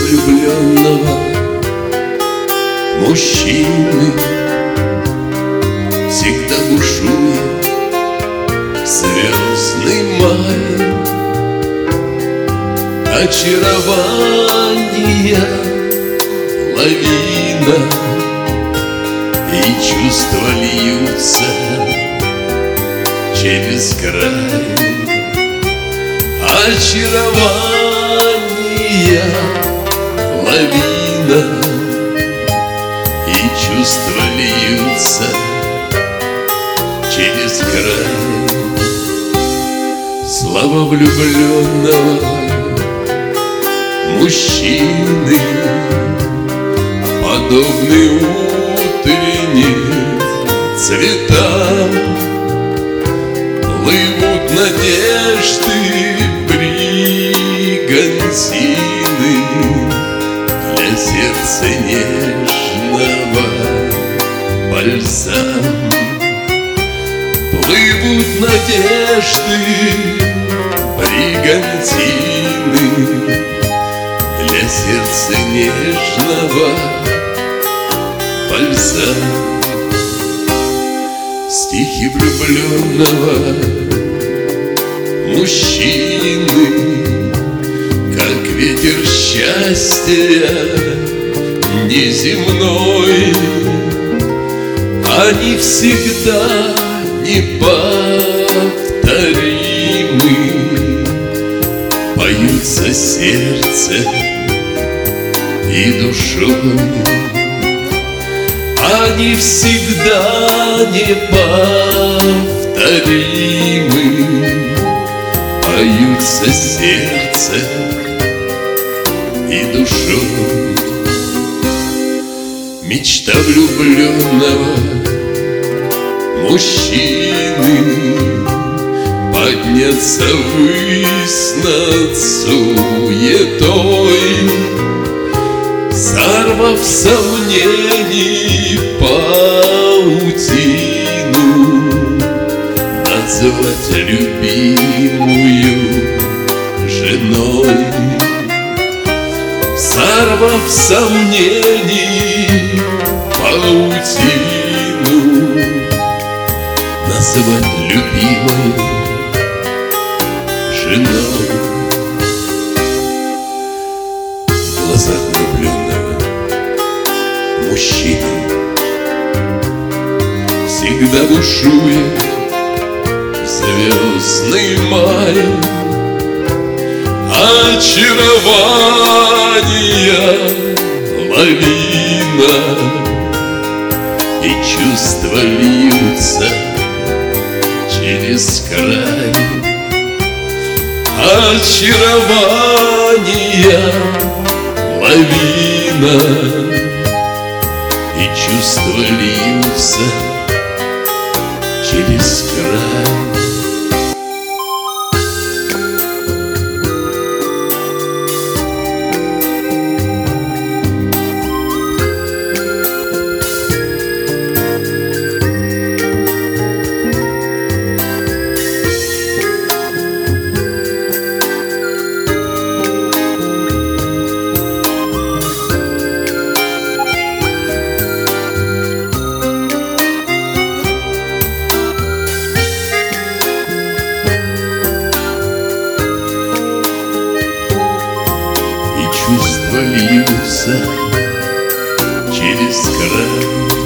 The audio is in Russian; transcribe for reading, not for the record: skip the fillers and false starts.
влюбленного мужчины всегда бушует звездный май. Очарование лавина, и чувства льются через край. Очарование лавина, и чувства льются через край. Слава влюбленного мужчины подобны утренним цветам. Плывут надежды бригантины для сердца нежного бальзам. Плывут надежды бригантины для сердца нежного бальзам. Стихи влюбленного мужчины, как ветер счастья неземной, они всегда неповторимы, поются сердцем и душой. Они всегда неповторимы, поются сердцем и душой. Мечта влюбленного мужчины подняться ввысь над суетой, сорвав сомнений паутину, назвать любимую женой. Сорвав сомнений паутину, назвать любимой женой. В глазах влюбленного мужчины всегда бушует звездный май. Очарование лавина, и чувства льются через край. Очарование лавина, и чувства льются через край. Чувства льются через край.